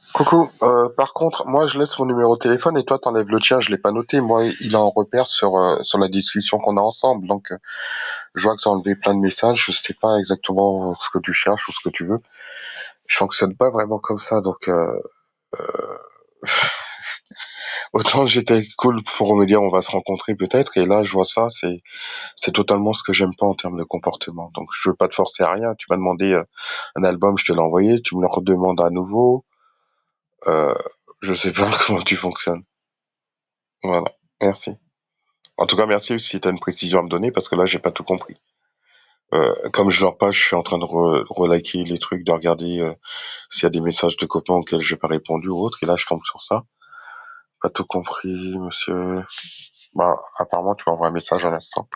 Coucou, par contre, moi je laisse mon numéro de téléphone et toi t'enlèves le tien, je l'ai pas noté. Moi, il est en repère sur la discussion qu'on a ensemble. Donc, je vois que t'as enlevé plein de messages. Je sais pas exactement ce que tu cherches ou ce que tu veux. Je fonctionne pas vraiment comme ça. Donc, autant j'étais cool pour me dire on va se rencontrer peut-être. Et là, je vois ça, c'est totalement ce que j'aime pas en termes de comportement. Donc, je veux pas te forcer à rien. Tu m'as demandé un album, je te l'ai envoyé. Tu me le redemandes à nouveau. Euh, je sais pas comment tu fonctionnes. Voilà. Merci. En tout cas, merci si tu as une précision à me donner, parce que là, j'ai pas tout compris. Comme je leur pas, je suis en train de reliker les trucs, de regarder s'il y a des messages de copains auxquels j'ai pas répondu ou autre, et là, je tombe sur ça. Pas tout compris, monsieur. Bah, apparemment, tu m'envoies un message à l'instant.